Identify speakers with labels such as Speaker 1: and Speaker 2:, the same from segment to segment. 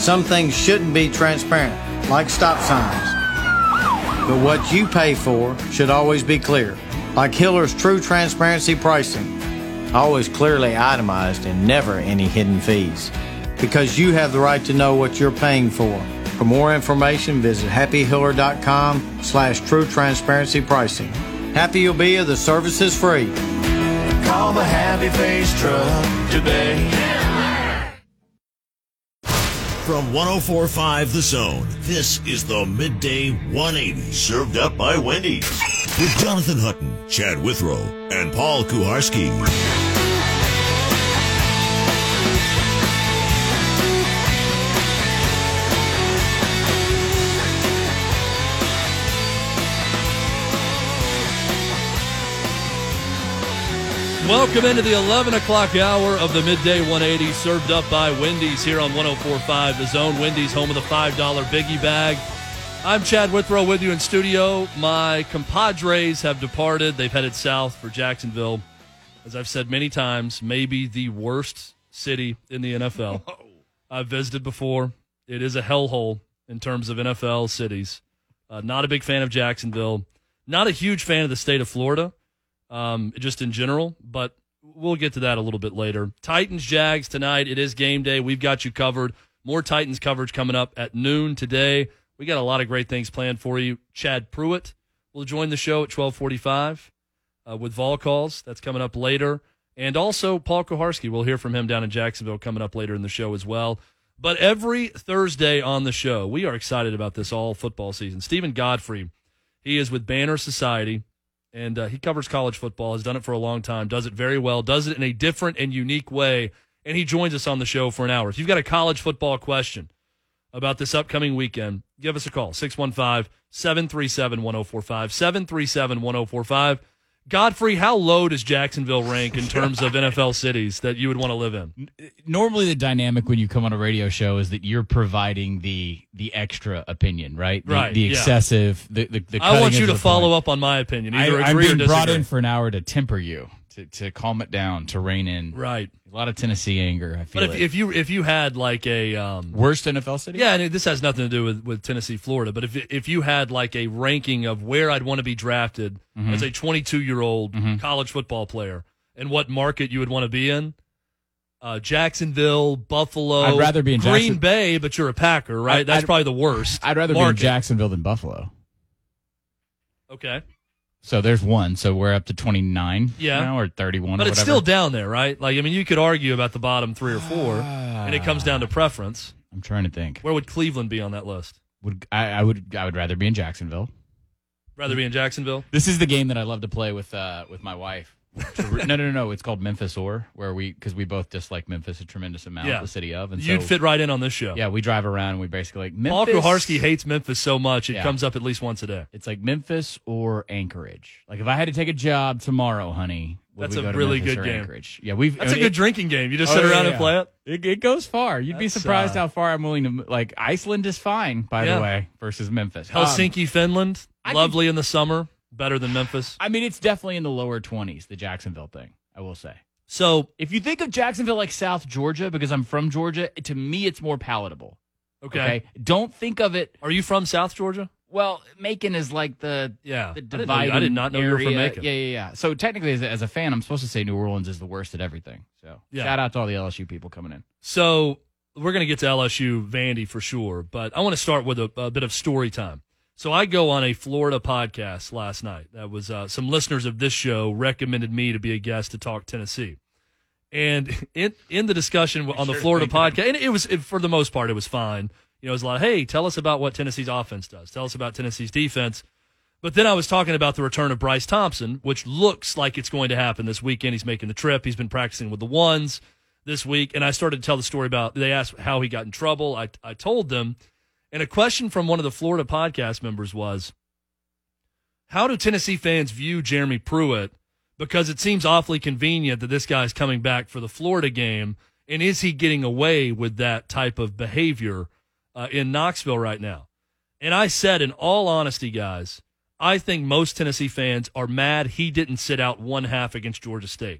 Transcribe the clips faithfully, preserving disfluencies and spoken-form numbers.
Speaker 1: some things shouldn't be transparent, like stop signs. But what you pay for should always be clear, like Hiller's True Transparency Pricing. Always clearly itemized and never any hidden fees. Because you have the right to know what you're paying for. For more information, visit happyhiller.com slash true transparency pricing. Happy you'll be, the service is free.
Speaker 2: Call the Happy Face Truck today.
Speaker 3: From one oh four point five The Zone, this is the Midday one eighty, served up by Wendy's. With Jonathan Hutton, Chad Withrow, and Paul Kuharski.
Speaker 4: Welcome into the eleven o'clock hour of the Midday one eighty, served up by Wendy's here on one oh four point five The Zone. Wendy's, home of the five dollar Biggie Bag. I'm Chad Withrow with you in studio. My compadres have departed. They've headed south for Jacksonville. As I've said many times, maybe the worst city in the N F L. Whoa. I've visited before. It is a hellhole in terms of N F L cities. Uh, not a big fan of Jacksonville. Not a huge fan of the state of Florida. Um, just in general, but we'll get to that a little bit later. Titans, Jags tonight. It is game day. We've got you covered. More Titans coverage coming up at noon today. We got a lot of great things planned for you. Chad Pruitt will join the show at twelve forty-five uh, with Vol Calls. That's coming up later. And also Paul Kuharski. We'll hear from him down in Jacksonville coming up later in the show as well. But every Thursday on the show, we are excited about this all football season. Stephen Godfrey, he is with Banner Society. And uh, he covers college football, has done it for a long time, does it very well, does it in a different and unique way, and he joins us on the show for an hour. If you've got a college football question about this upcoming weekend, give us a call, six one five, seven three seven, one oh four five, seven three seven, one oh four five. Godfrey, how low does Jacksonville rank in terms of N F L cities that you would want to live in?
Speaker 5: Normally the dynamic when you come on a radio show is that you're providing the the extra opinion, right? The,
Speaker 4: right.
Speaker 5: The
Speaker 4: yeah.
Speaker 5: excessive, the, the, the
Speaker 4: I want you to
Speaker 5: the
Speaker 4: follow
Speaker 5: point.
Speaker 4: up on my opinion. Either
Speaker 5: I,
Speaker 4: agree
Speaker 5: I'm
Speaker 4: or
Speaker 5: being brought
Speaker 4: disagree.
Speaker 5: in for an hour to temper you, to, to calm it down, to rein in.
Speaker 4: Right.
Speaker 5: A lot of Tennessee anger, I feel
Speaker 4: But if,
Speaker 5: like.
Speaker 4: if you if you had like a um,
Speaker 5: worst N F L city?
Speaker 4: Yeah, and this has nothing to do with, with Tennessee, Florida. But if if you had like a ranking of where I'd want to be drafted mm-hmm. as a twenty-two-year-old mm-hmm. college football player and what market you would want to be in, uh, Jacksonville, Buffalo,
Speaker 5: I'd rather be in
Speaker 4: Green
Speaker 5: Jackson-
Speaker 4: Bay, but you're a Packer, right?
Speaker 5: I'd,
Speaker 4: That's
Speaker 5: I'd,
Speaker 4: probably the worst.
Speaker 5: I'd rather
Speaker 4: market.
Speaker 5: be in Jacksonville than Buffalo.
Speaker 4: Okay.
Speaker 5: So there's one. So we're up to twenty-nine
Speaker 4: yeah.
Speaker 5: now, or thirty-one
Speaker 4: but
Speaker 5: or
Speaker 4: it's
Speaker 5: whatever.
Speaker 4: still down there, right? Like, I mean, you could argue about the bottom three or four,
Speaker 5: ah.
Speaker 4: and it comes down to preference.
Speaker 5: I'm trying to think.
Speaker 4: Where would Cleveland be on that list?
Speaker 5: Would I, I would I would rather be in Jacksonville.
Speaker 4: Rather be in Jacksonville?
Speaker 5: This is the game that I love to play with uh, with my wife. no, no, no, no. It's called Memphis Or, where we because we both dislike Memphis a tremendous amount,
Speaker 4: yeah.
Speaker 5: the city of. And
Speaker 4: You'd
Speaker 5: so,
Speaker 4: fit right in on this show.
Speaker 5: Yeah, we drive around and we basically like Memphis.
Speaker 4: Paul Kuharski hates Memphis so much it
Speaker 5: yeah.
Speaker 4: comes up at least once a day.
Speaker 5: It's like Memphis or Anchorage. Like if I had to take a job tomorrow, honey, would
Speaker 4: that's
Speaker 5: we go
Speaker 4: a
Speaker 5: to
Speaker 4: really
Speaker 5: Memphis
Speaker 4: good
Speaker 5: or
Speaker 4: game.
Speaker 5: Anchorage? Yeah, we've.
Speaker 4: That's
Speaker 5: I
Speaker 4: a
Speaker 5: mean,
Speaker 4: good
Speaker 5: it,
Speaker 4: drinking game. You just
Speaker 5: oh,
Speaker 4: sit
Speaker 5: yeah,
Speaker 4: around
Speaker 5: yeah.
Speaker 4: and play it.
Speaker 5: It, it goes far. You'd
Speaker 4: that's,
Speaker 5: be surprised
Speaker 4: uh,
Speaker 5: how far I'm willing to like. Iceland is fine, by
Speaker 4: yeah.
Speaker 5: the way, versus Memphis.
Speaker 4: Helsinki, um, Finland,
Speaker 5: I
Speaker 4: lovely
Speaker 5: can,
Speaker 4: in the summer, better than Memphis.
Speaker 5: I mean, it's definitely in the lower twenties. The Jacksonville thing, I will say.
Speaker 4: So
Speaker 5: if you think of Jacksonville like South Georgia, because I'm from Georgia, to me it's more palatable.
Speaker 4: Okay.
Speaker 5: okay? Don't think of it.
Speaker 4: Are you from South Georgia?
Speaker 5: Well, Macon is like the
Speaker 4: yeah.
Speaker 5: the
Speaker 4: I didn't,
Speaker 5: dividing
Speaker 4: know, I did not know
Speaker 5: area.
Speaker 4: you were from Macon.
Speaker 5: Yeah, yeah, yeah. So technically, as a, as a fan, I'm supposed to say New Orleans is the worst at everything. So
Speaker 4: yeah.
Speaker 5: shout out to all the L S U people coming in.
Speaker 4: So we're going to get to L S U, Vandy for sure, but I want to start with a, a bit of story time. So I go on a Florida podcast last night. That was uh, some listeners of this show recommended me to be a guest to talk Tennessee. And in in the discussion on the
Speaker 5: sure
Speaker 4: Florida podcast, and it was it, for the most part it was fine. You know, it was a lot of, hey, tell us about what Tennessee's offense does. Tell us about Tennessee's defense. But then I was talking about the return of Bryce Thompson, which looks like it's going to happen this weekend. He's making the trip. He's been practicing with the ones this week. And I started to tell the story about, they asked how he got in trouble. I, I told them, and a question from one of the Florida podcast members was, how do Tennessee fans view Jeremy Pruitt? Because it seems awfully convenient that this guy's coming back for the Florida game. And is he getting away with that type of behavior uh, in Knoxville right now? And I said, in all honesty, guys, I think most Tennessee fans are mad he didn't sit out one half against Georgia State.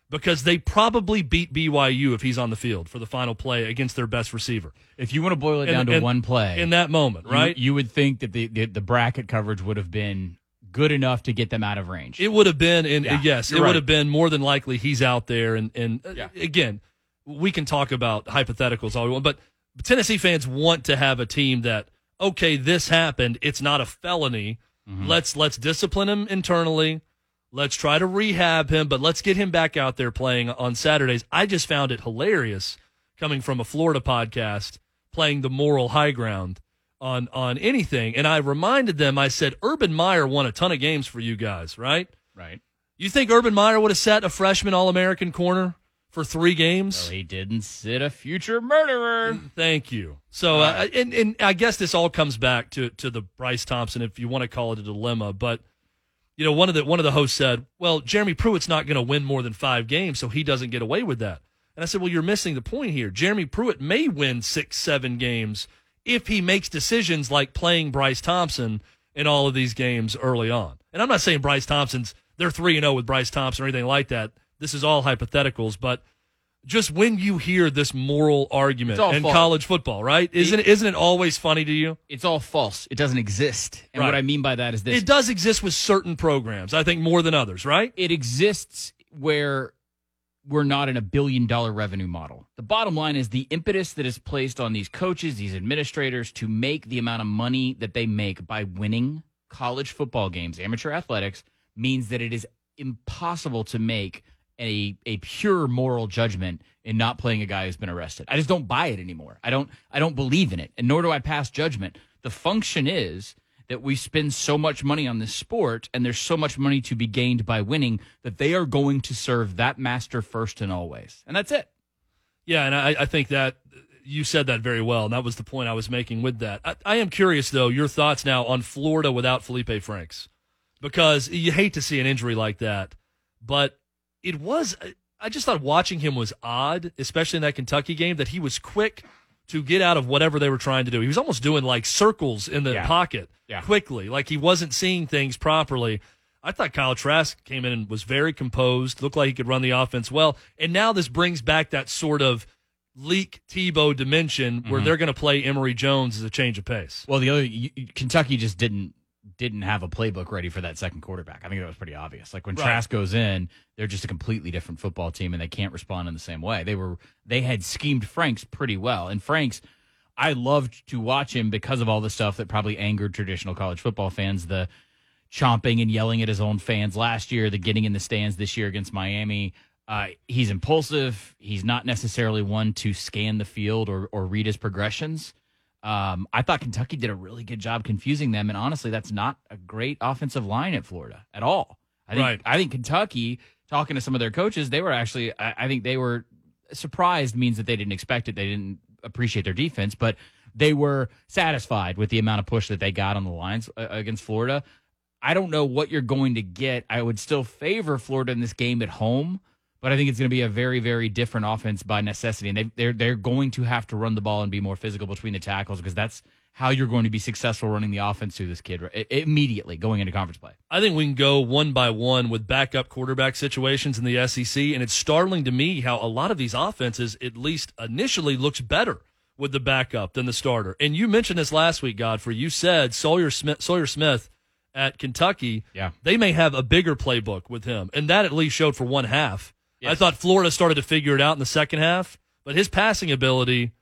Speaker 4: because they probably beat B Y U if he's on the field for the final play against their best receiver.
Speaker 5: If you want to boil it
Speaker 4: And-
Speaker 5: down to
Speaker 4: and-
Speaker 5: one play.
Speaker 4: In that moment,
Speaker 5: you-
Speaker 4: right?
Speaker 5: You, would think that the, the, the bracket coverage would have been good enough to get them out of range.
Speaker 4: It would have been, and
Speaker 5: Yeah,
Speaker 4: yes, it
Speaker 5: you're
Speaker 4: would
Speaker 5: right.
Speaker 4: have been more than likely he's out there. And, and uh,
Speaker 5: Yeah.
Speaker 4: again, we can talk about hypotheticals all we want, but Tennessee fans want to have a team that, okay, this happened. It's not a felony.
Speaker 5: Mm-hmm.
Speaker 4: Let's let's discipline him internally. Let's try to rehab him, but let's get him back out there playing on Saturdays. I just found it hilarious coming from a Florida podcast playing the moral high ground on on anything. And I reminded them, I said, Urban Meyer won a ton of games for you guys, right?
Speaker 5: Right.
Speaker 4: You think Urban Meyer would have sat a freshman All-American corner for three games?
Speaker 5: So he didn't sit a future murderer.
Speaker 4: Thank you. So, uh, and, and I guess this all comes back to, to the Bryce Thompson, if you want to call it a dilemma. But, you know, one of the one of the hosts said, well, Jeremy Pruitt's not going to win more than five games, so he doesn't get away with that. And I said, well, you're missing the point here. Jeremy Pruitt may win six, seven games if he makes decisions like playing Bryce Thompson in all of these games early on. And I'm not saying Bryce Thompson's, they're three and oh with Bryce Thompson or anything like that. This is all hypotheticals, but just when you hear this moral argument
Speaker 5: It's all
Speaker 4: in
Speaker 5: false.
Speaker 4: college football, right? Isn't it, isn't it always funny to you?
Speaker 5: It's all false. It doesn't exist. And
Speaker 4: Right.
Speaker 5: what I mean by that is this.
Speaker 4: It does exist with certain programs, I think more than others, right?
Speaker 5: It exists where we're not in a billion dollar revenue model. The bottom line is the impetus that is placed on these coaches, these administrators to make the amount of money that they make by winning college football games, amateur athletics, means that it is impossible to make a a pure moral judgment in not playing a guy who's been arrested. I just don't buy it anymore. I don't I don't believe in it, and nor do I pass judgment. The function is that we spend so much money on this sport, and there's so much money to be gained by winning, that they are going to serve that master first and always. And that's it.
Speaker 4: Yeah, and I, I think that you said that very well, and that was the point I was making with that. I, I am curious, though, your thoughts now on Florida without Felipe Franks, because you hate to see an injury like that, but it was – I just thought watching him was odd, especially in that Kentucky game, that he was quick to get out of whatever they were trying to do. He was almost doing like circles in the
Speaker 5: Yeah.
Speaker 4: pocket
Speaker 5: Yeah.
Speaker 4: quickly, like he wasn't seeing things properly. I thought Kyle Trask came in and was very composed, looked like he could run the offense well. And now this brings back that sort of leak Tebow dimension where
Speaker 5: Mhm.
Speaker 4: they're going to play Emory Jones as a change of pace.
Speaker 5: Well, the other you, Kentucky just didn't didn't have a playbook ready for that second quarterback. I think that was pretty obvious. Like when
Speaker 4: Right.
Speaker 5: Trask goes in, they're just a completely different football team, and they can't respond in the same way. They were they had schemed Franks pretty well, and Franks, I loved to watch him because of all the stuff that probably angered traditional college football fans. The chomping and yelling at his own fans last year, the getting in the stands this year against Miami. Uh, he's impulsive. He's not necessarily one to scan the field or, or read his progressions. Um, I thought Kentucky did a really good job confusing them, and honestly, that's not a great offensive line at Florida at all. I think,
Speaker 4: Right.
Speaker 5: I think Kentucky, talking to some of their coaches, they were actually, I, I think they were surprised, means that they didn't expect it. They didn't appreciate their defense, but they were satisfied with the amount of push that they got on the lines uh, against Florida. I don't know what you're going to get. I would still favor Florida in this game at home, but I think it's going to be a very, very different offense by necessity. And they, they're they're going to have to run the ball and be more physical between the tackles, because that's how you're going to be successful running the offense through this kid i- immediately going into conference play.
Speaker 4: I think we can go one by one with backup quarterback situations in the S E C, and it's startling to me how a lot of these offenses, at least initially, looks better with the backup than the starter. And you mentioned this last week, Godfrey. You said Sawyer Smith, Sawyer Smith at Kentucky,
Speaker 5: Yeah.
Speaker 4: they may have a bigger playbook with him, and that at least showed for one half.
Speaker 5: Yes.
Speaker 4: I thought Florida started to figure it out in the second half, but his passing ability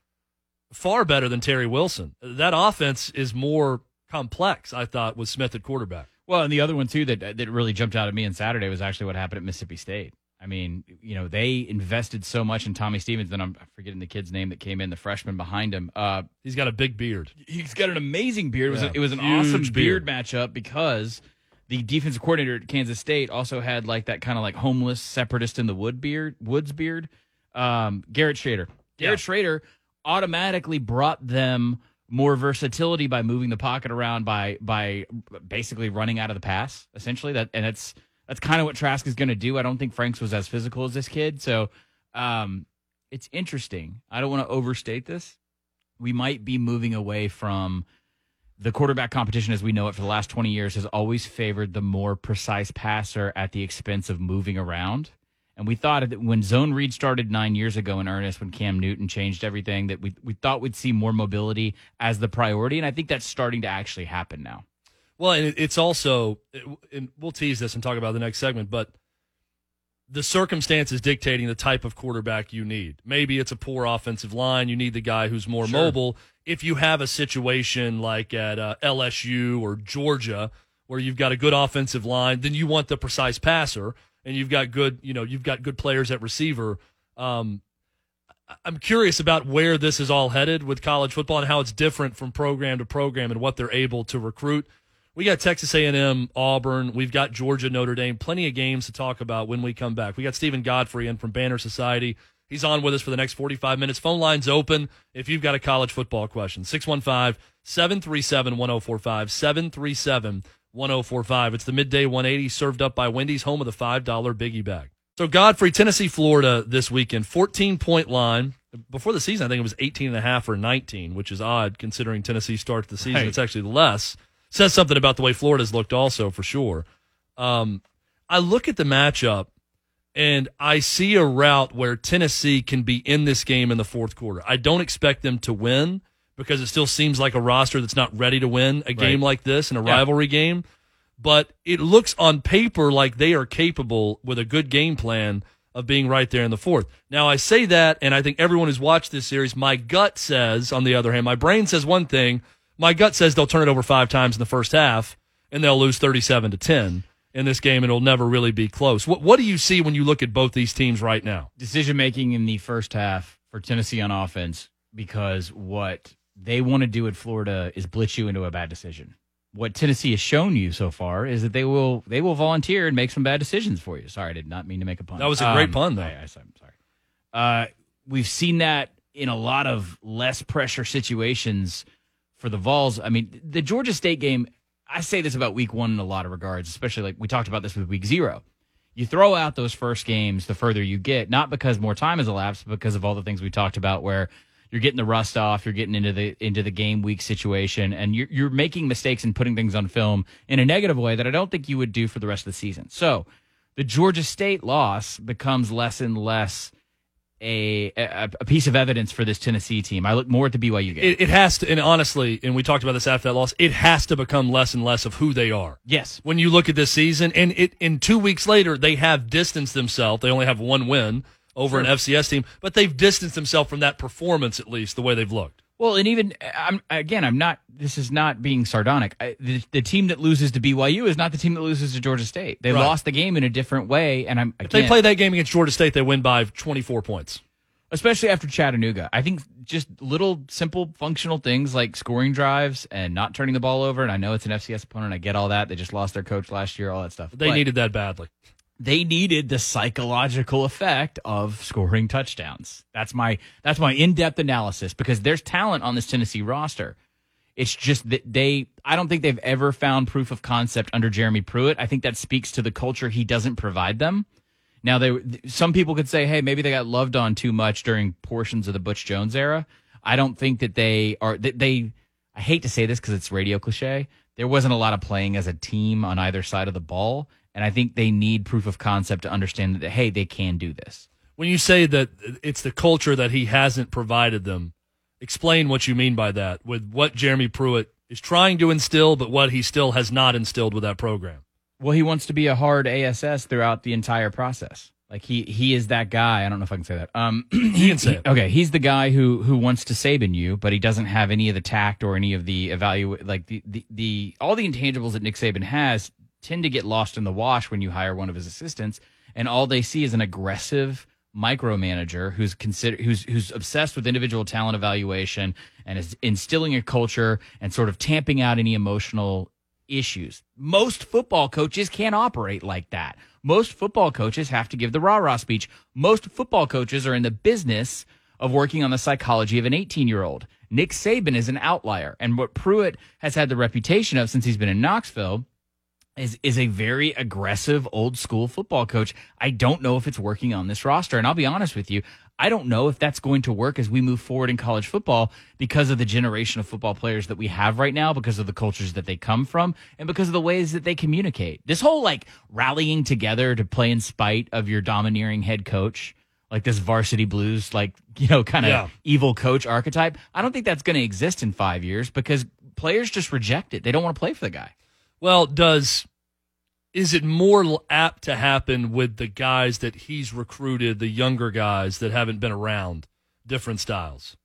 Speaker 4: far better than Terry Wilson. That offense is more complex, I thought, with Smith at quarterback.
Speaker 5: Well, and the other one, too, that that really jumped out at me on Saturday was actually what happened at Mississippi State. I mean, you know, they invested so much in Tommy Stevens, and I'm forgetting the kid's name that came in, the freshman behind him. Uh,
Speaker 4: He's got a big beard.
Speaker 5: he's got an amazing beard. It was,
Speaker 4: Yeah,
Speaker 5: a, it was an
Speaker 4: huge
Speaker 5: awesome beard
Speaker 4: beard.
Speaker 5: matchup because the defensive coordinator at Kansas State also had like that kind of like homeless separatist in the wood beard, woods beard. Um, Garrett Schrader. Garrett
Speaker 4: Yeah.
Speaker 5: Schrader automatically brought them more versatility by moving the pocket around, by by basically running out of the pass, essentially. That and that's that's kind of what Trask is going to do. I don't think Franks was as physical as this kid, so um, it's interesting. I don't want to overstate this. We might be moving away from the quarterback competition as we know it for the last twenty years has always favored the more precise passer at the expense of moving around. And we thought that when zone read started nine years ago in earnest, when Cam Newton changed everything, that we we thought we'd see more mobility as the priority. And I think that's starting to actually happen now.
Speaker 4: Well, and it's also, and we'll tease this and talk about the next segment, but the circumstances dictating the type of quarterback you need. Maybe it's a poor offensive line. You need the guy who's more
Speaker 5: Sure.
Speaker 4: mobile. If you have a situation like at uh, L S U or Georgia where you've got a good offensive line, then you want the precise passer. And you've got good, you know, you've got good players at receiver. Um, I'm curious about where this is all headed with college football and how it's different from program to program and what they're able to recruit. We got Texas A and M, Auburn. We've got Georgia, Notre Dame. Plenty of games to talk about when we come back. We got Stephen Godfrey in from Banner Society. He's on with us for the next forty-five minutes. Phone line's open if you've got a college football question. six one five, seven three seven, one oh four five, seven three seven, one oh four five. It's the Midday one eighty served up by Wendy's, home of the five dollar Biggie Bag. So Godfrey, Tennessee, Florida this weekend, fourteen-point line. Before the season, I think it was eighteen and a half or nineteen, which is odd considering Tennessee starts the season.
Speaker 5: Right.
Speaker 4: It's actually less. Says something about the way Florida's looked also, for sure. Um, I look at the matchup, and I see a route where Tennessee can be in this game in the fourth quarter. I don't expect them to win because it still seems like a roster that's not ready to win a game
Speaker 5: Right.
Speaker 4: like this in a
Speaker 5: Yeah.
Speaker 4: rivalry game. But it looks on paper like they are capable with a good game plan of being right there in the fourth. Now, I say that, and I think everyone who's watched this series, my gut says, on the other hand, my brain says one thing. My gut says they'll turn it over five times in the first half, and they'll lose thirty-seven to ten in this game, and it'll never really be close. What, what do you see when you look at both these teams right now?
Speaker 5: Decision making in the first half for Tennessee on offense, because what they want to do at Florida is blitz you into a bad decision. What Tennessee has shown you so far is that they will they will volunteer and make some bad decisions for you. Sorry, I did not mean to make a pun.
Speaker 4: That was a great
Speaker 5: Um,
Speaker 4: pun, though.
Speaker 5: I, I, I'm sorry. Uh, we've seen that in a lot of less pressure situations for the Vols. I mean, the Georgia State game, I say this about week one in a lot of regards, especially like we talked about this with week zero. You throw out those first games the further you get, not because more time has elapsed, but because of all the things we talked about where you're getting the rust off, you're getting into the into the game week situation, and you're, you're making mistakes and putting things on film in a negative way that I don't think you would do for the rest of the season. So the Georgia State loss becomes less and less a, a, a piece of evidence for this Tennessee team. I look more at the B Y U game.
Speaker 4: It, it has to, and honestly, and we talked about this after that loss, it has to become less and less of who they are.
Speaker 5: Yes.
Speaker 4: When you look at this season, and it in two weeks later, they have distanced themselves. They only have one win over
Speaker 5: Sure.
Speaker 4: an F C S team, but they've distanced themselves from that performance, at least, the way they've looked.
Speaker 5: Well, and even I'm again, I'm not. This is not being sardonic. I, the, the team that loses to B Y U is not the team that loses to Georgia State. They
Speaker 4: Right.
Speaker 5: lost the game in a different way, and I'm.
Speaker 4: If
Speaker 5: Again,
Speaker 4: they play that game against Georgia State, they win by twenty-four points.
Speaker 5: especially after Chattanooga. I think just little simple functional things like scoring drives and not turning the ball over. And I know it's an F C S opponent. I get all that. They just lost their coach last year. All that stuff.
Speaker 4: They
Speaker 5: But
Speaker 4: needed that badly.
Speaker 5: They needed the psychological effect of scoring touchdowns. That's my that's my in-depth analysis, because there's talent on this Tennessee roster. It's just that they I don't think they've ever found proof of concept under Jeremy Pruitt. I think that speaks to the culture he doesn't provide them. Now, they some people could say, hey, maybe they got loved on too much during portions of the Butch Jones era. I don't think that they are they, they I hate to say this because it's radio cliche. There wasn't a lot of playing as a team on either side of the ball. And I think they need proof of concept to understand that, hey, they can do this.
Speaker 4: When you say that it's the culture that he hasn't provided them, explain what you mean by that, with what Jeremy Pruitt is trying to instill, but what he still has not instilled with that program.
Speaker 5: Well, he wants to be a hard A S S throughout the entire process. Like he he is that guy. I don't know if I can say that. Um,
Speaker 4: You can say it.
Speaker 5: Okay, he's the guy who who wants to Saban you, but he doesn't have any of the tact or any of the evaluate like the, the the all the intangibles that Nick Saban has tend to get lost in the wash when you hire one of his assistants, and all they see is an aggressive micromanager who's consider who's who's obsessed with individual talent evaluation and is instilling a culture and sort of tamping out any emotional issues. Most football coaches can't operate like that. Most football coaches have to give the rah-rah speech. Most football coaches are in the business of working on the psychology of an eighteen-year-old. Nick Saban is an outlier, and what Pruitt has had the reputation of since he's been in Knoxville is is a very aggressive old school football coach. I don't know if it's working on this roster. And I'll be honest with you, I don't know if that's going to work as we move forward in college football because of the generation of football players that we have right now, because of the cultures that they come from, and because of the ways that they communicate. This whole like rallying together to play in spite of your domineering head coach, like this varsity blues, like, you know, kind of
Speaker 4: Yeah.
Speaker 5: evil coach archetype. I don't think that's going to exist in five years because players just reject it. They don't want to play for the guy.
Speaker 4: Well, does is it more l- apt to happen with the guys that he's recruited, the younger guys that haven't been around, different styles?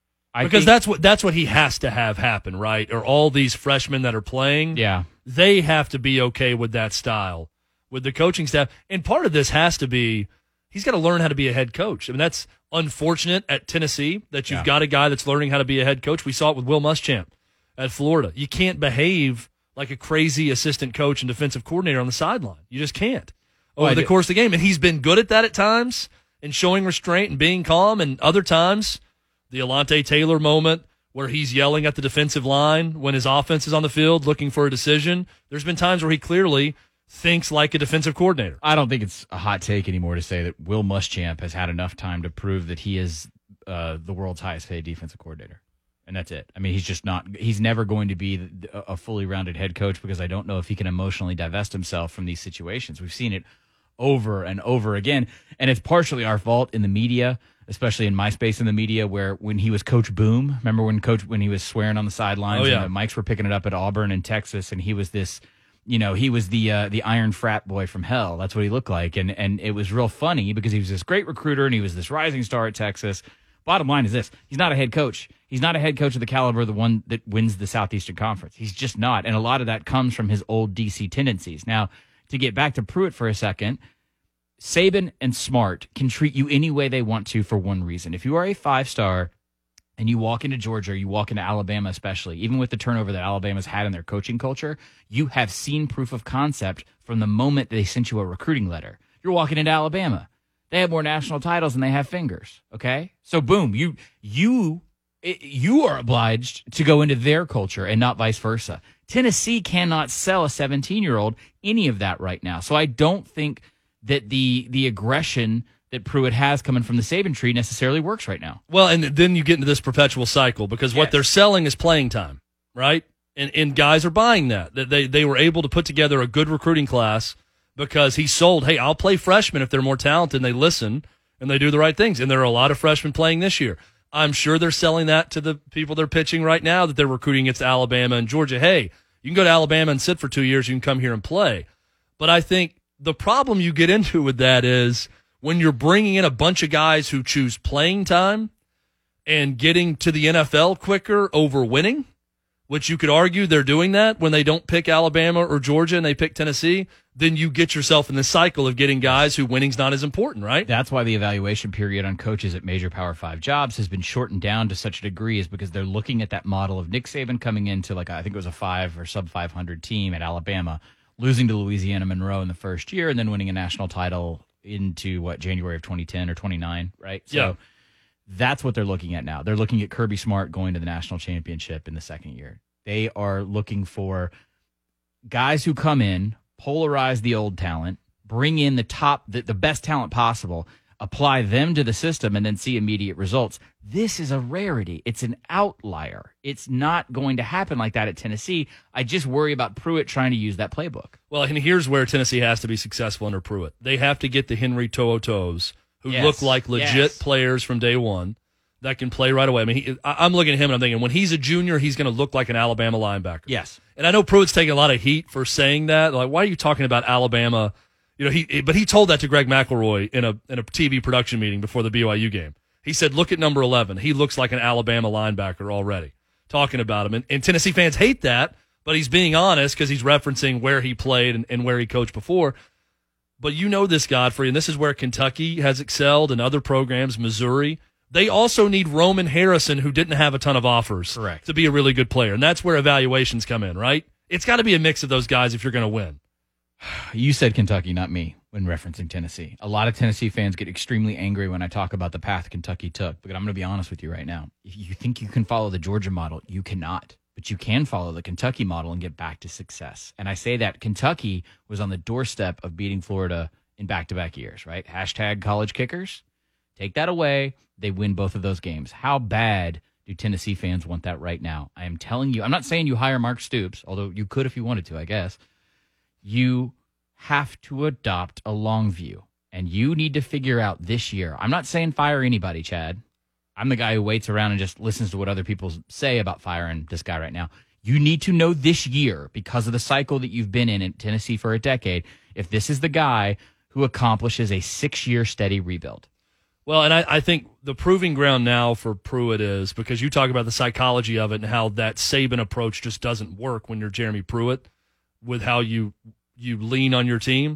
Speaker 5: I
Speaker 4: Because
Speaker 5: think,
Speaker 4: that's what that's what he has to have happen, right? Or all these freshmen that are playing,
Speaker 5: yeah.
Speaker 4: they have to be okay with that style, with the coaching staff. And part of this has to be he's got to learn how to be a head coach. I mean, that's unfortunate at Tennessee that you've
Speaker 5: Yeah.
Speaker 4: got a guy that's learning how to be a head coach. We saw it with Will Muschamp at Florida. You can't behave like a crazy assistant coach and defensive coordinator on the sideline. You just can't over
Speaker 5: Well, I
Speaker 4: the
Speaker 5: do-
Speaker 4: course of the game. And he's been good at that at times and showing restraint and being calm. And other times, the Alante Taylor moment where he's yelling at the defensive line when his offense is on the field looking for a decision. There's been times where he clearly thinks like a defensive coordinator.
Speaker 5: I don't think it's a hot take anymore to say that Will Muschamp has had enough time to prove that he is uh, the world's highest paid defensive coordinator. And that's it. I mean, he's just not, he's never going to be the, a fully rounded head coach because I don't know if he can emotionally divest himself from these situations. We've seen it over and over again. And it's partially our fault in the media, especially in my space in the media, where when he was Coach Boom, remember when Coach, when he was swearing on the sidelines
Speaker 4: Oh, yeah.
Speaker 5: and the mics were picking it up at Auburn and Texas, and he was this, you know, he was the uh, the iron frat boy from hell. That's what he looked like. And and it was real funny because he was this great recruiter and he was this rising star at Texas. Bottom line is this: he's not a head coach. He's not a head coach of the caliber of the one that wins the Southeastern Conference. He's just not. And a lot of that comes from his old D C tendencies. Now, to get back to Pruitt for a second, Saban and Smart can treat you any way they want to for one reason. If you are a five-star and you walk into Georgia, or you walk into Alabama especially, even with the turnover that Alabama's had in their coaching culture, you have seen proof of concept from the moment they sent you a recruiting letter. You're walking into Alabama. They have more national titles than they have fingers, okay? So, boom, you you you are obliged to go into their culture and not vice versa. Tennessee cannot sell a seventeen-year-old any of that right now. So I don't think that the the aggression that Pruitt has coming from the Saban tree necessarily works right now.
Speaker 4: Well, and then you get into this perpetual cycle because what
Speaker 5: Yes.
Speaker 4: they're selling is playing time, right? And and guys are buying that. That they they were able to put together a good recruiting class because he sold, hey, I'll play freshmen if they're more talented and they listen and they do the right things. And there are a lot of freshmen playing this year. I'm sure they're selling that to the people they're pitching right now that they're recruiting against Alabama and Georgia. Hey, you can go to Alabama and sit for two years. You can come here and play. But I think the problem you get into with that is when you're bringing in a bunch of guys who choose playing time and getting to the N F L quicker over winning, which you could argue they're doing that when they don't pick Alabama or Georgia and they pick Tennessee, then you get yourself in the cycle of getting guys who winning's not as important, right?
Speaker 5: That's why the evaluation period on coaches at major Power Five jobs has been shortened down to such a degree, is because they're looking at that model of Nick Saban coming into, like, I think it was a five or sub five hundred team at Alabama, losing to Louisiana Monroe in the first year, and then winning a national title into, what, January of twenty ten or twenty-nine, right? So
Speaker 4: Yeah.
Speaker 5: that's what they're looking at now. They're looking at Kirby Smart going to the national championship in the second year. They are looking for guys who come in, polarize the old talent, bring in the top, the, the best talent possible, apply them to the system, and then see immediate results. This is a rarity. It's an outlier. It's not going to happen like that at Tennessee. I just worry about Pruitt trying to use that playbook.
Speaker 4: Well, and here's where Tennessee has to be successful under Pruitt. They have to get the Henry To'oTo'os, who
Speaker 5: Yes.
Speaker 4: look like legit
Speaker 5: Yes.
Speaker 4: players from day one that can play right away. I mean, he, I- I'm looking at him and I'm thinking, when he's a junior, he's going to look like an Alabama linebacker.
Speaker 5: Yes.
Speaker 4: And I know Pruitt's taking a lot of heat for saying that. Like, why are you talking about Alabama? You know, he but he told that to Greg McElroy in a in a T V production meeting before the B Y U game. He said, look at number eleven. He looks like an Alabama linebacker already, talking about him. And, and Tennessee fans hate that, but he's being honest because he's referencing where he played and, and where he coached before. But you know this, Godfrey, and this is where Kentucky has excelled and other programs, Missouri. They also need Roman Harrison, who didn't have a ton of offers,
Speaker 5: Correct.
Speaker 4: to be a really good player. And that's where evaluations come in, right? It's got to be a mix of those guys if you're going to win.
Speaker 5: You said Kentucky, not me, when referencing Tennessee. A lot of Tennessee fans get extremely angry when I talk about the path Kentucky took. But I'm going to be honest with you right now. If you think you can follow the Georgia model, you cannot. but you can follow the Kentucky model and get back to success. And I say that Kentucky was on the doorstep of beating Florida in back-to-back years, right? Hashtag college kickers. Take that away, they win both of those games. How bad do Tennessee fans want that right now? I am telling you, I'm not saying you hire Mark Stoops, although you could if you wanted to, I guess. You have to adopt a long view, and you need to figure out this year. I'm not saying fire anybody, Chad. I'm the guy who waits around and just listens to what other people say about firing this guy right now. You need to know this year, because of the cycle that you've been in in Tennessee for a decade, if this is the guy who accomplishes a six-year steady rebuild.
Speaker 4: Well, and I, I think the proving ground now for Pruitt is, because you talk about the psychology of it and how that Saban approach just doesn't work when you're Jeremy Pruitt with how you you lean on your team.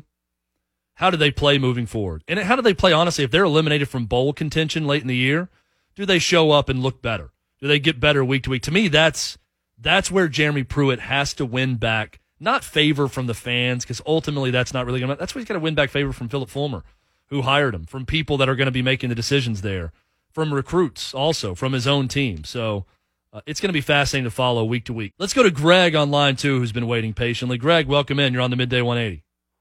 Speaker 4: How do they play moving forward? And how do they play, honestly, if they're eliminated from bowl contention late in the year? Do they show up and look better? Do they get better week to week? To me, that's that's where Jeremy Pruitt has to win back, not favor from the fans, because ultimately that's not really going to – that's where he's got to win back favor from Phillip Fulmer, who hired him, from people that are going to be making the decisions there, from recruits also, from his own team. So uh, it's going to be fascinating to follow week to week. Let's go to Greg on line two, who's been waiting patiently. Greg, welcome in. You're on the Midday one eighty.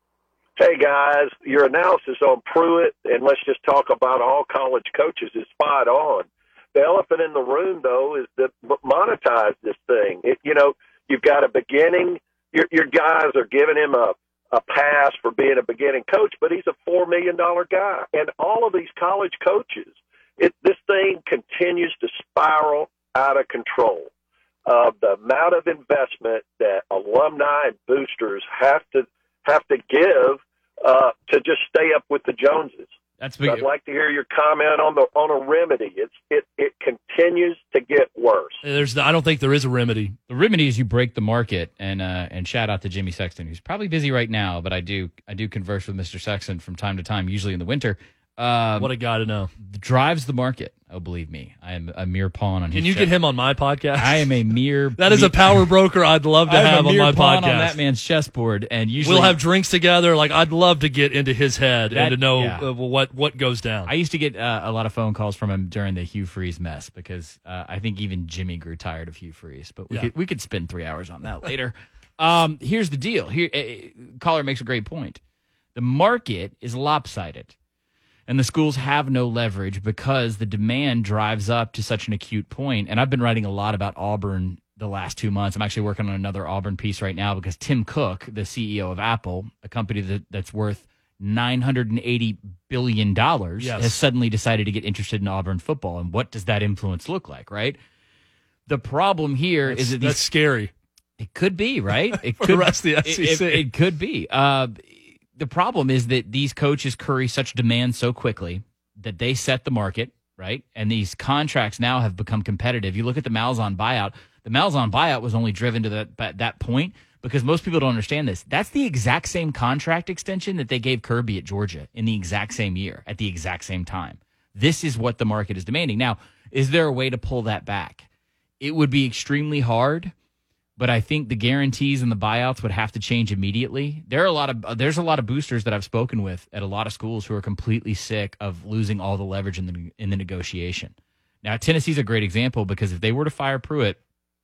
Speaker 6: Hey, guys, your analysis on Pruitt, and let's just talk about all college coaches, is spot on. The elephant in the room, though, is to monetize this thing. It, you know, you've got a beginning. Your, your guys are giving him a, a pass for being a beginning coach, but he's a four million dollars guy. And all of these college coaches, it, this thing continues to spiral out of control. Uh, the amount of investment that alumni and boosters have to have to give uh, to just stay up with the Joneses.
Speaker 5: That's
Speaker 6: big. I'd like to hear your comment on the on a remedy. It's it it continues to get worse.
Speaker 4: There's I don't think there is a remedy.
Speaker 5: The remedy is you break the market, and uh, and shout out to Jimmy Sexton, who's probably busy right now, but I do I do converse with Mister Sexton from time to time, usually in the winter. Um,
Speaker 4: what a guy to know.
Speaker 5: Drives the market. Oh, believe me, I am a mere pawn on his
Speaker 4: Can you
Speaker 5: chest.
Speaker 4: get him on my podcast?
Speaker 5: I am a mere...
Speaker 4: that is
Speaker 5: me-
Speaker 4: a power broker I'd love to
Speaker 5: I am
Speaker 4: have
Speaker 5: a
Speaker 4: on
Speaker 5: mere
Speaker 4: my
Speaker 5: pawn
Speaker 4: podcast.
Speaker 5: on that man's chessboard, and usually...
Speaker 4: We'll have drinks together. Like, I'd love to get into his head
Speaker 5: That-
Speaker 4: and to know
Speaker 5: yeah.
Speaker 4: uh, what, what goes down.
Speaker 5: I used to get uh, a lot of phone calls from him during the Hugh Freeze mess, because uh, I think even Jimmy grew tired of Hugh Freeze. But we
Speaker 4: Yeah.
Speaker 5: could we could spend three hours on that later. Um, here's the deal. Here, uh, caller makes a great point. The market is lopsided, and the schools have no leverage because the demand drives up to such an acute point. And I've been writing a lot about Auburn the last two months. I'm actually working on another Auburn piece right now because Tim Cook, the C E O of Apple, a company that, that's worth nine hundred eighty billion dollars,
Speaker 4: Yes.
Speaker 5: has suddenly decided to get interested in Auburn football. And what does that influence look like, right? The problem here
Speaker 4: that's,
Speaker 5: is that
Speaker 4: that's
Speaker 5: these,
Speaker 4: scary.
Speaker 5: it could be, right? It
Speaker 4: For
Speaker 5: could,
Speaker 4: the rest of the S E C.
Speaker 5: It, it, it could be. Uh, the problem is that these coaches curry such demand so quickly that they set the market, right? And these contracts now have become competitive. You look at the Malzahn buyout. The Malzahn buyout was only driven to that that point because most people don't understand this. That's the exact same contract extension that they gave Kirby at Georgia in the exact same year at the exact same time. This is what the market is demanding. Now, is there a way to pull that back? It would be extremely hard. But I think the guarantees and the buyouts would have to change immediately. There are a lot of there's a lot of boosters that I've spoken with at a lot of schools who are completely sick of losing all the leverage in the in the negotiation. Now, Tennessee's a great example because if they were to fire Pruitt,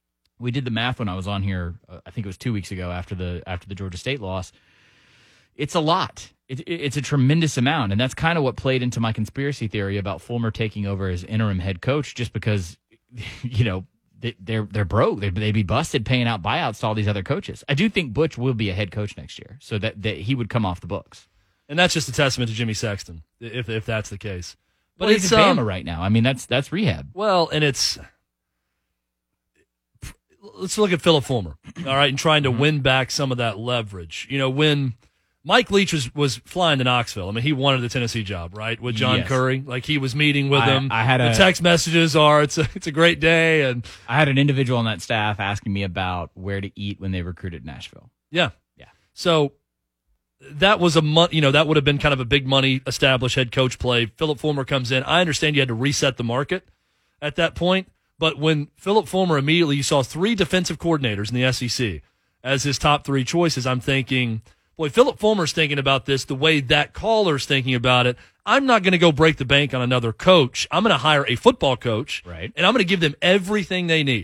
Speaker 5: we did the math when I was on here. Uh, I think it was two weeks ago after the after the Georgia State loss. It's a lot. It, it, it's a tremendous amount, and that's kind of what played into my conspiracy theory about Fulmer taking over as interim head coach, just because, you know. They're they're broke. They'd, they'd be busted paying out buyouts to all these other coaches. I do think Butch will be a head coach next year, so that, that he would come off the books.
Speaker 4: And that's just a testament to Jimmy Sexton, if if that's the case. But
Speaker 5: Well,
Speaker 4: it's
Speaker 5: he's in Bama
Speaker 4: um,
Speaker 5: right now. I mean, that's that's rehab.
Speaker 4: Well, and it's let's look at Phillip Fulmer, all right, and trying to win back some of that leverage. You know, when Mike Leach was, was flying to Knoxville, I mean, he wanted the Tennessee job, right, with John
Speaker 5: Yes.
Speaker 4: Curry. Like, he was meeting with
Speaker 5: I-
Speaker 4: him.
Speaker 5: I had
Speaker 4: the
Speaker 5: a-
Speaker 4: text messages are, it's a, it's a great day. And,
Speaker 5: I had an individual on that staff asking me about where to eat when they recruited Nashville.
Speaker 4: yeah.
Speaker 5: Yeah.
Speaker 4: So that was a mon- you know, that would have been kind of a big money established head coach play. Phillip Fulmer comes in. I understand you had to reset the market at that point, but when Phillip Fulmer immediately, you saw three defensive coordinators in the S E C as his top three choices, I'm thinking, boy, Phillip Fulmer's thinking about this the way that caller's thinking about it. I'm not going to go break the bank on another coach. I'm going to hire a football coach,
Speaker 5: Right.
Speaker 4: and I'm going to give them everything they need.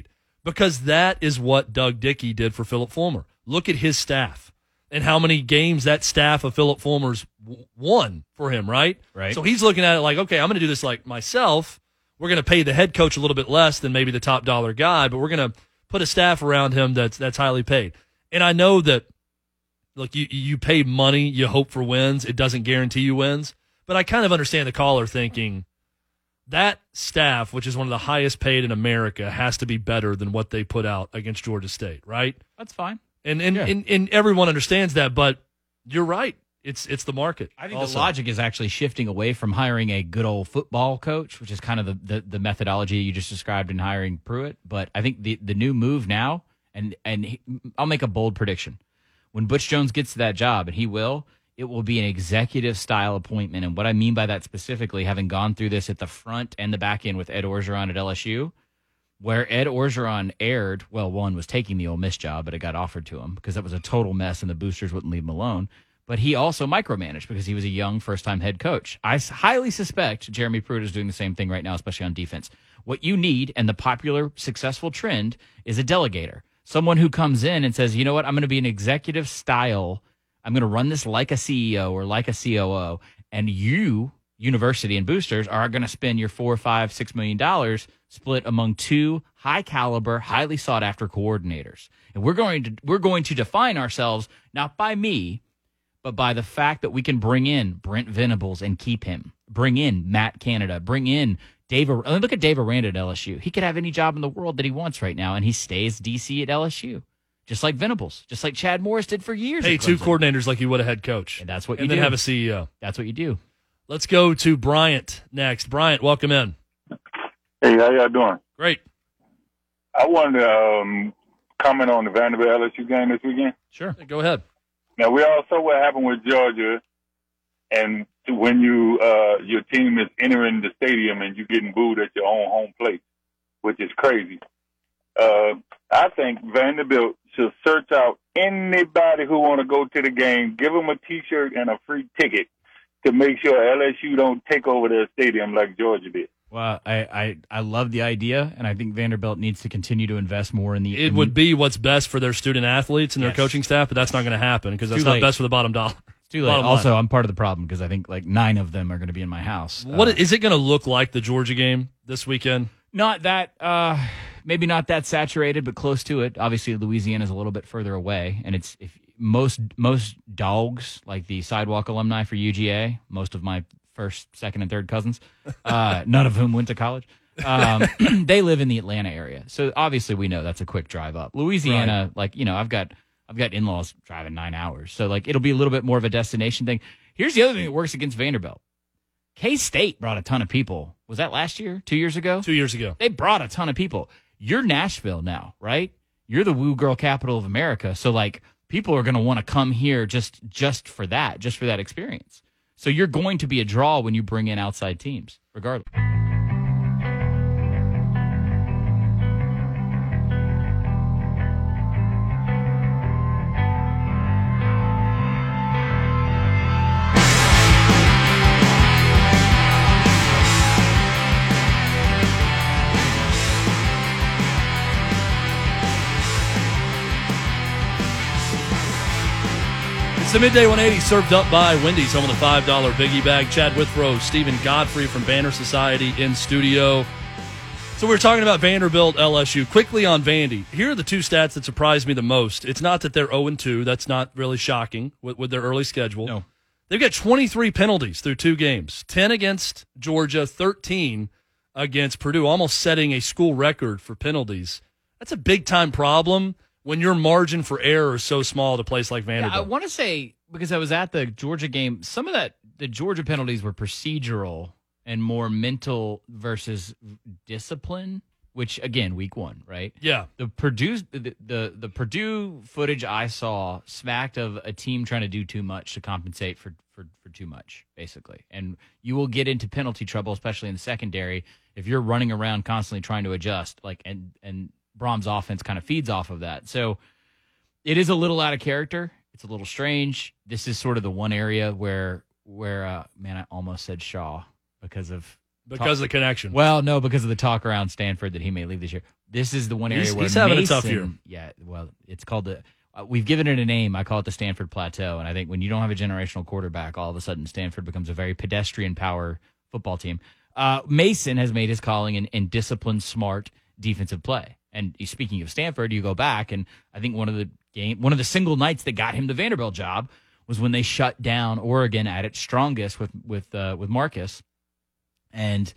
Speaker 4: because that is what Doug Dickey did for Philip Fulmer. Look at his staff and how many games that staff of Philip Fulmer's w- won for him, right?
Speaker 5: Right.
Speaker 4: So he's looking at it like, okay, I'm going to do this like myself. We're going to pay the head coach a little bit less than maybe the top dollar guy, but we're going to put a staff around him that's that's highly paid. And I know that, look, you, you pay money, you hope for wins. It doesn't guarantee you wins. But I kind of understand the caller thinking that staff, which is one of the highest paid in America, has to be better than what they put out against Georgia State, right?
Speaker 5: That's fine.
Speaker 4: And and,
Speaker 5: Yeah.
Speaker 4: and, and everyone understands that, but you're right. It's it's the market.
Speaker 5: I think
Speaker 4: also.
Speaker 5: the logic is actually shifting away from hiring a good old football coach, which is kind of the, the, the methodology you just described in hiring Pruitt. But I think the, the new move now, and, and he, I'll make a bold prediction. When Butch Jones gets to that job, and he will, it will be an executive-style appointment. And what I mean by that specifically, having gone through this at the front and the back end with Ed Orgeron at L S U, where Ed Orgeron erred, well, one was taking the Ole Miss job, but it got offered to him because that was a total mess and the boosters wouldn't leave him alone. But he also micromanaged because he was a young first-time head coach. I highly suspect Jeremy Pruitt is doing the same thing right now, especially on defense. What you need, and the popular, successful trend, is a delegator. Someone who comes in and says, you know what, I'm going to be an executive style. I'm going to run this like a C E O or like a C O O. And you, university and boosters, are going to spend your four, five, six million dollars split among two high-caliber, highly sought-after coordinators. And we're going to we're going to define ourselves not by me, but by the fact that we can bring in Brent Venables and keep him, bring in Matt Canada, bring in Dave. I mean, look at Dave Aranda at L S U. He could have any job in the world that he wants right now, and he stays D C at L S U, just like Venables, just like Chad Morris did for years.
Speaker 4: Hey,
Speaker 5: at
Speaker 4: two
Speaker 5: Clemson.
Speaker 4: coordinators like you would a head coach.
Speaker 5: And that's what you
Speaker 4: and
Speaker 5: do.
Speaker 4: then have a C E O.
Speaker 5: That's what you do.
Speaker 4: Let's go to Bryant next. Bryant, welcome in.
Speaker 7: Hey, how y'all doing?
Speaker 4: Great.
Speaker 7: I wanted to um, comment on the Vanderbilt L S U game this weekend.
Speaker 4: Sure. Go ahead.
Speaker 7: Now, we all saw what happened with Georgia, and when you uh, your team is entering the stadium and you're getting booed at your own home plate, which is crazy. Uh, I think Vanderbilt should search out anybody who want to go to the game, give them a T-shirt and a free ticket to make sure L S U don't take over their stadium like Georgia did.
Speaker 5: Well, I, I, I love the idea, and I think Vanderbilt needs to continue to invest more in the.
Speaker 4: It
Speaker 5: in
Speaker 4: would be what's best for their student athletes and their
Speaker 5: Yes.
Speaker 4: coaching staff, but that's not going to happen because that's
Speaker 5: Too
Speaker 4: not
Speaker 5: late.
Speaker 4: best for the bottom dollar.
Speaker 5: It's too late.
Speaker 4: Bottom
Speaker 5: Also,
Speaker 4: line.
Speaker 5: I'm part of the problem because I think like nine of them are going to be in my house.
Speaker 4: What
Speaker 5: Uh,
Speaker 4: is it going to look like the Georgia game this weekend?
Speaker 5: Not that, uh, maybe not that saturated, but close to it. Obviously, Louisiana's a little bit further away, and it's if most most dogs like the sidewalk alumni for U G A, most of my first, second, and third cousins, uh, none of whom went to college. Um, they live in the Atlanta area, so obviously we know that's a quick drive up. Louisiana, like you know, I've got I've got in laws driving nine hours, so like it'll be a little bit more of a destination thing. Here's the other thing that works against Vanderbilt. K-State brought a ton of people. Was that last year? Two years ago?
Speaker 4: Two years ago.
Speaker 5: They brought a ton of people. You're Nashville now, right? You're the woo girl capital of America. So like people are going to want to come here just just for that, just for that experience. So you're going to be a draw when you bring in outside teams, regardless.
Speaker 4: It's the Midday one eighty served up by Wendy's, home of the five dollar Biggie Bag. Chad Withrow, Stephen Godfrey from Banner Society in studio. So we we're talking about Vanderbilt, L S U. Quickly on Vandy, here are the two stats that surprised me the most. It's not that they're oh and two. That's not really shocking with, with their early schedule.
Speaker 5: No.
Speaker 4: They've got twenty-three penalties through two games, ten against Georgia, thirteen against Purdue, almost setting a school record for penalties. That's a big-time problem when your margin for error is so small at a place like
Speaker 5: Yeah, I
Speaker 4: Vanderbilt.
Speaker 5: want to say, because I was at the Georgia game, some of that, the Georgia penalties were procedural and more mental versus discipline, which, again, week one, right?
Speaker 4: Yeah.
Speaker 5: The Purdue, the, the, the Purdue footage I saw smacked of a team trying to do too much to compensate for, for, for too much, basically. And you will get into penalty trouble, especially in the secondary, if you're running around constantly trying to adjust, like, and, and, Brom's offense kind of feeds off of that. So it is a little out of character. It's a little strange. This is sort of the one area where, where uh, man, I almost said Shaw because of
Speaker 4: Because of the connection.
Speaker 5: Well, no, because of the talk around Stanford that he may leave this year. This is the one area
Speaker 4: he's,
Speaker 5: where
Speaker 4: he's having
Speaker 5: Mason,
Speaker 4: a tough year.
Speaker 5: Yeah, well, it's called the. Uh, we've given it a name. I call it the Stanford Plateau. And I think when you don't have a generational quarterback, all of a sudden Stanford becomes a very pedestrian power football team. Uh, Mason has made his calling in, in disciplined, smart defensive play. And speaking of Stanford, you go back, and I think one of the game, one of the single nights that got him the Vanderbilt job was when they shut down Oregon at its strongest with with uh, with Marcus, and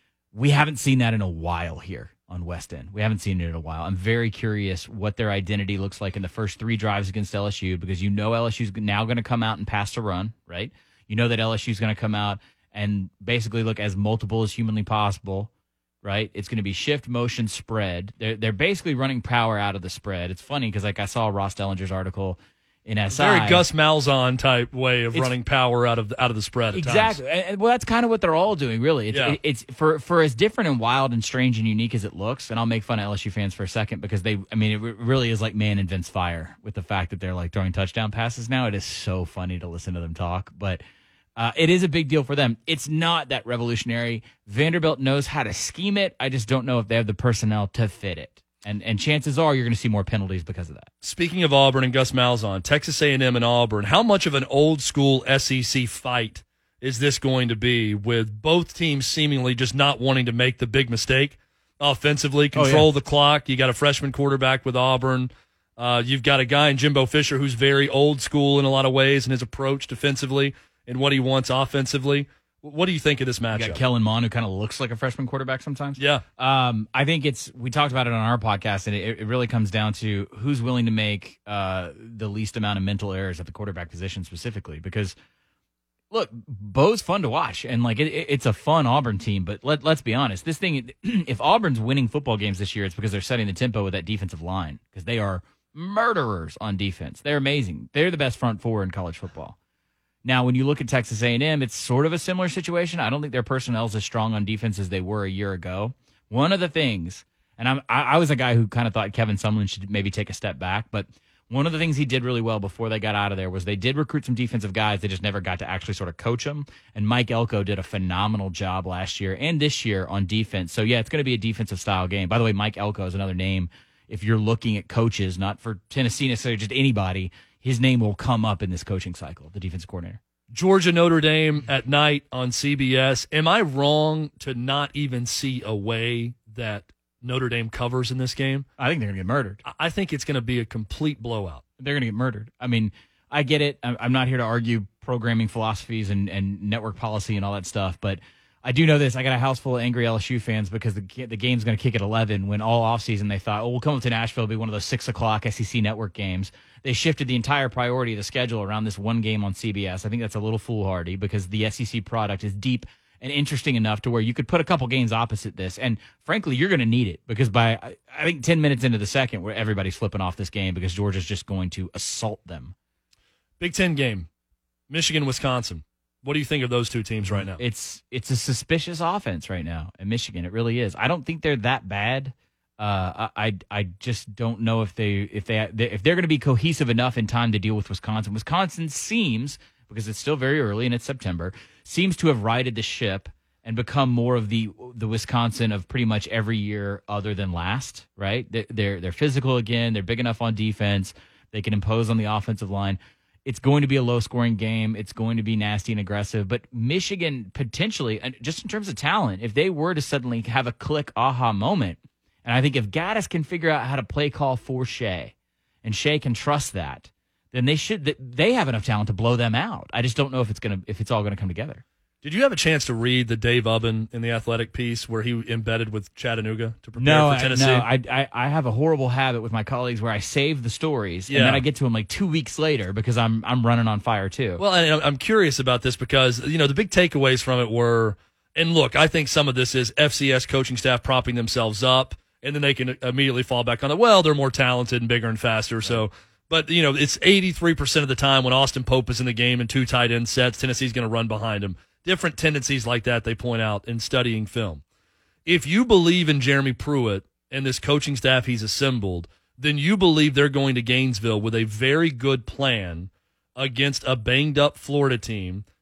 Speaker 5: we haven't seen that in a while here on West End. We haven't seen it in a while. I'm very curious what their identity looks like in the first three drives against L S U, because you know L S U's now going to come out and pass to run, right? You know that L S U's going to come out and basically look as multiple as humanly possible, right? It's going to be shift, motion, spread. They're they're basically running power out of the spread. It's funny because like I saw Ross Dellinger's article in S I.
Speaker 4: Very Gus Malzahn type way of
Speaker 5: It's,
Speaker 4: running power out of the, out of the spread. At
Speaker 5: exactly.
Speaker 4: times.
Speaker 5: And, well, that's kind of what they're all doing, really. It's,
Speaker 4: Yeah.
Speaker 5: it, it's for for as different and wild and strange and unique as it looks. And I'll make fun of L S U fans for a second because they, I mean, it really is like man invents fire with the fact that they're like throwing touchdown passes now. It is so funny to listen to them talk, but uh, it is a big deal for them. It's not that revolutionary. Vanderbilt knows how to scheme it. I just don't know if they have the personnel to fit it. And and chances are you're going to see more penalties because of that.
Speaker 4: Speaking of Auburn and Gus Malzahn, Texas A and M and Auburn, how much of an old school S E C fight is this going to be, with both teams seemingly just not wanting to make the big mistake offensively, control
Speaker 5: oh, yeah.
Speaker 4: the clock? You got a freshman quarterback with Auburn. Uh, you've got a guy in Jimbo Fisher who's very old school in a lot of ways in his approach defensively and what he wants offensively. What do you think of this matchup?
Speaker 5: You got Kellen Mond, who kind of looks like a freshman quarterback sometimes.
Speaker 4: Yeah.
Speaker 5: Um, I think it's, we talked about it on our podcast, and it, it really comes down to who's willing to make uh, the least amount of mental errors at the quarterback position specifically. Because, look, Bo's fun to watch, and like it, it's a fun Auburn team, but let, let's be honest. This thing, if Auburn's winning football games this year, it's because they're setting the tempo with that defensive line, because they are murderers on defense. They're amazing. They're the best front four in college football. Now, when you look at Texas A and M, it's sort of a similar situation. I don't think their personnel is as strong on defense as they were a year ago. One of the things, and I'm, I, I was a guy who kind of thought Kevin Sumlin should maybe take a step back, but one of the things he did really well before they got out of there was they did recruit some defensive guys. They just never got to actually sort of coach them. And Mike Elko did a phenomenal job last year and this year on defense. So, yeah, it's going to be a defensive style game. By the way, Mike Elko is another name. If you're looking at coaches, not for Tennessee necessarily, just anybody, his name will come up in this coaching cycle, the defensive coordinator.
Speaker 4: Georgia Notre Dame at night on C B S. Am I wrong to not even see a way that Notre Dame covers in this game?
Speaker 5: I think they're going to get murdered.
Speaker 4: I think it's going to be a complete blowout.
Speaker 5: They're going to get murdered. I mean, I get it. I'm not here to argue programming philosophies and, and network policy and all that stuff, but I do know this. I got a house full of angry L S U fans because the the game's going to kick at eleven when all offseason they thought, oh, we'll come up to Nashville, it'll be one of those six o'clock S E C network games. They shifted the entire priority of the schedule around this one game on C B S. I think that's a little foolhardy because the S E C product is deep and interesting enough to where you could put a couple games opposite this. And frankly, you're going to need it because by, I think, ten minutes into the second, where everybody's flipping off this game because Georgia's just going to assault them.
Speaker 4: Big Ten game, Michigan, Wisconsin. What do you think of those two teams right now?
Speaker 5: It's it's a suspicious offense right now in Michigan. It really is. I don't think they're that bad. Uh, I I just don't know if they if they if they're going to be cohesive enough in time to deal with Wisconsin. Wisconsin seems, because it's still very early and it's September, seems to have righted the ship and become more of the the Wisconsin of pretty much every year other than last. Right? They're they're physical again. They're big enough on defense. They can impose on the offensive line. It's going to be a low-scoring game. It's going to be nasty and aggressive. But Michigan potentially, just in terms of talent, if they were to suddenly have a click aha moment, and I think if Gaddis can figure out how to play call for Shea, and Shea can trust that, then they should. They have enough talent to blow them out. I just don't know if it's gonna if it's all going to come together.
Speaker 4: Did you have a chance to read the Dave Ubben in the Athletic piece where he embedded with Chattanooga to prepare
Speaker 5: no,
Speaker 4: for Tennessee?
Speaker 5: No, I, I I have a horrible habit with my colleagues where I save the stories
Speaker 4: yeah.
Speaker 5: and then I get to them like two weeks later because I'm I'm running on fire too.
Speaker 4: Well, and I'm curious about this because, you know, the big takeaways from it were, and look, I think some of this is F C S coaching staff propping themselves up, and then they can immediately fall back on it. Well, they're more talented and bigger and faster, so. But, you know, it's eighty-three percent of the time when Austin Pope is in the game and two tight end sets, Tennessee's going to run behind him. Different tendencies like that they point out in studying film. If you believe in Jeremy Pruitt and this coaching staff he's assembled, then you believe they're going to Gainesville with a very good plan against a banged-up Florida team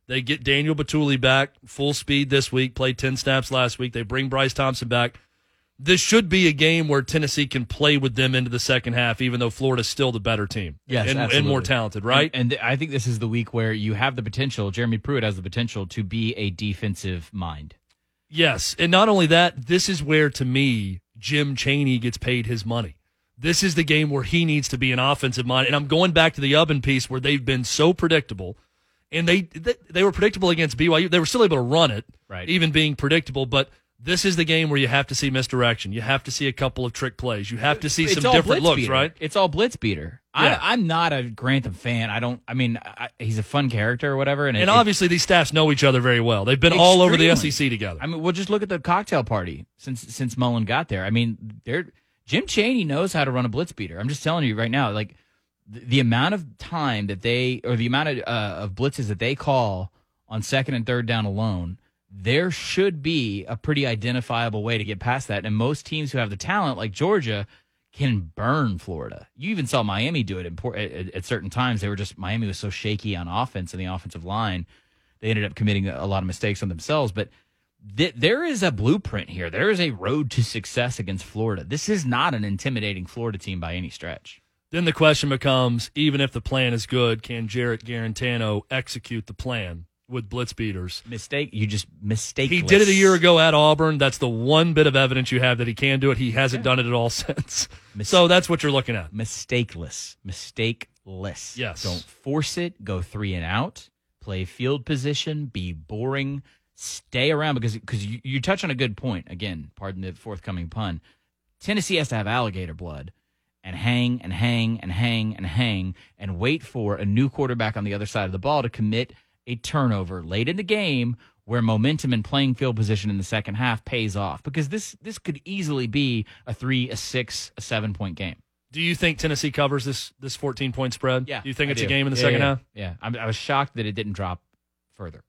Speaker 4: They get Daniel Batuli back, full speed this week, played ten snaps last week. They bring Bryce Thompson back. This should be a game where Tennessee can play with them into the second half, even though Florida's still the better team.
Speaker 5: Yes,
Speaker 4: and,
Speaker 5: absolutely.
Speaker 4: and more talented, right?
Speaker 5: And, and I think this is the week where you have the potential, Jeremy Pruitt has the potential to be a defensive mind.
Speaker 4: Yes, and not only that, this is where, to me, Jim Chaney gets paid his money. This is the game where he needs to be an offensive mind. And I'm going back to the Ubben piece where they've been so predictable. And they, they they were predictable against B Y U. They were still able to run it,
Speaker 5: right,
Speaker 4: even being predictable. But this is the game where you have to see misdirection. You have to see a couple of trick plays. You have to see
Speaker 5: it's
Speaker 4: some different looks,
Speaker 5: beater.
Speaker 4: right?
Speaker 5: It's all blitz beater.
Speaker 4: Yeah.
Speaker 5: I, I'm not a Grantham fan. I don't. I mean, I, he's a fun character or whatever. And,
Speaker 4: and
Speaker 5: it,
Speaker 4: obviously, these staffs know each other very well. They've been
Speaker 5: extremely.
Speaker 4: all over the S E C together.
Speaker 5: I mean, we'll just look at the cocktail party since since Mullen got there. I mean, they're, Jim Chaney knows how to run a blitz beater. I'm just telling you right now, like the, the amount of time that they or the amount of, uh, of blitzes that they call on second and third down alone, there should be a pretty identifiable way to get past that. And most teams who have the talent, like Georgia, can burn Florida. You even saw Miami do it in, at, at certain times. They were just Miami was so shaky on offense and the offensive line, they ended up committing a lot of mistakes on themselves. But th- there is a blueprint here. There is a road to success against Florida. This is not an intimidating Florida team by any stretch.
Speaker 4: Then the question becomes, even if the plan is good, can Jarrett Garantano execute the plan with blitz beaters?
Speaker 5: Mistake. You just mistake.
Speaker 4: He did it a year ago at Auburn. That's the one bit of evidence you have that he can do it. He hasn't
Speaker 5: yeah.
Speaker 4: done it at all since.
Speaker 5: Mis-
Speaker 4: so that's what you're looking at.
Speaker 5: Mistakeless. Mistakeless.
Speaker 4: Yes.
Speaker 5: Don't force it. Go three and out. Play field position. Be boring. Stay around because because you, you touch on a good point. Again, pardon the forthcoming pun. Tennessee has to have alligator blood and hang and hang and hang and hang and wait for a new quarterback on the other side of the ball to commit a turnover late in the game where momentum and playing field position in the second half pays off, because this this could easily be a three, a six, a seven point game.
Speaker 4: Do you think Tennessee covers this this fourteen point spread?
Speaker 5: Yeah.
Speaker 4: Do you think
Speaker 5: I
Speaker 4: it's
Speaker 5: do.
Speaker 4: a game in the
Speaker 5: yeah,
Speaker 4: second
Speaker 5: yeah,
Speaker 4: half?
Speaker 5: Yeah. I'm, I was shocked that it didn't drop further.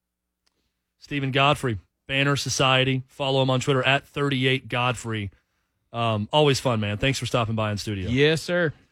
Speaker 4: Stephen Godfrey, Banner Society. Follow him on Twitter at thirty-eight Godfrey. Um, always fun, man. Thanks for stopping by in studio.
Speaker 5: Yes, sir.